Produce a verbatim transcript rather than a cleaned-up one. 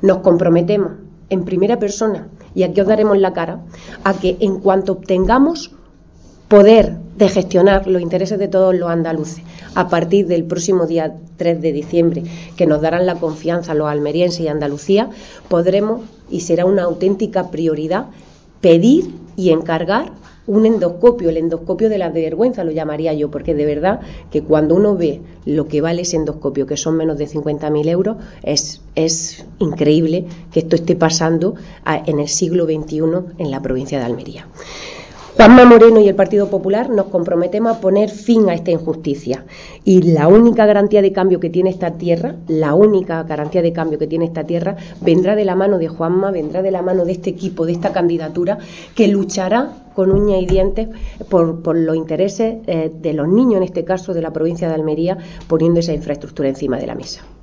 Nos comprometemos en primera persona, y aquí os daremos la cara, a que en cuanto obtengamos poder de gestionar los intereses de todos los andaluces a partir del próximo día tres de diciembre, que nos darán la confianza los almerienses y Andalucía, podremos, y será una auténtica prioridad, pedir y encargar un endoscopio, el endoscopio de la vergüenza lo llamaría yo, porque de verdad que cuando uno ve lo que vale ese endoscopio, que son menos de cincuenta mil euros, es, es increíble que esto esté pasando a, en el siglo veintiuno en la provincia de Almería. Juanma Moreno y el Partido Popular nos comprometemos a poner fin a esta injusticia, y la única garantía de cambio que tiene esta tierra, la única garantía de cambio que tiene esta tierra, vendrá de la mano de Juanma, vendrá de la mano de este equipo, de esta candidatura, que luchará con uñas y dientes por, por los intereses eh, de los niños, en este caso de la provincia de Almería, poniendo esa infraestructura encima de la mesa.